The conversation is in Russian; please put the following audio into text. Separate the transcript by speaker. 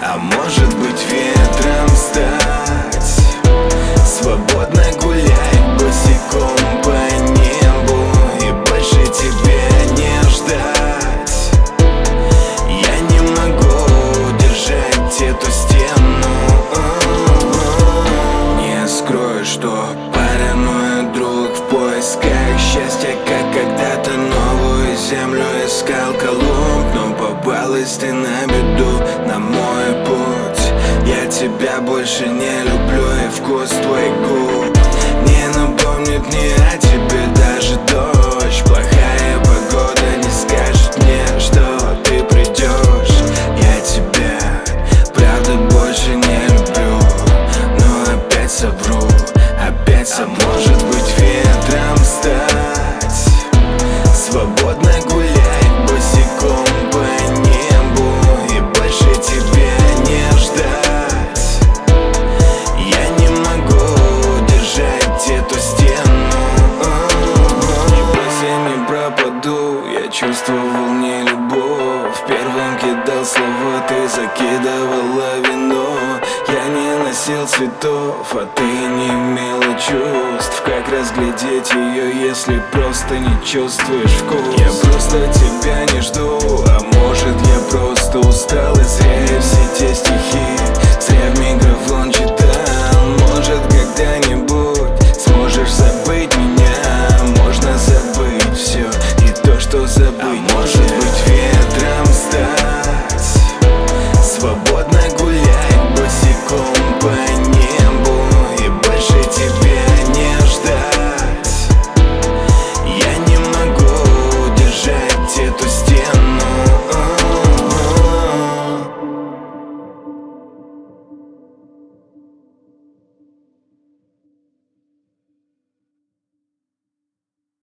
Speaker 1: а может быть ветром стать. Свободно гулять босиком по небу и больше тебя не ждать. Я не могу удержать эту стену. Не скрою, что паранойя, друг, в поисках счастья, как когда-то новую землю искал Колумб. Но попалась ты на беду, на мой путь. Я тебя больше не люблю, и вкус твой губ не напомнит ни о тебе даже дождь. Плохая погода не скажет мне, что ты придешь. Я тебя, правда, больше не люблю, но опять совру, опять совру. А может быть ветром стать, свободно гулять босиком по небу и больше тебя не ждать. Я не могу удержать эту стену. Не бойся, не пропаду, я чувствовал не любовь. Первым кидал слова, ты закидывала вино. Я не носил цветов, а ты не имела чувств. Как разглядеть ее, если просто не чувствуешь вкус? Я просто тебя не жду, а может я просто устал и зря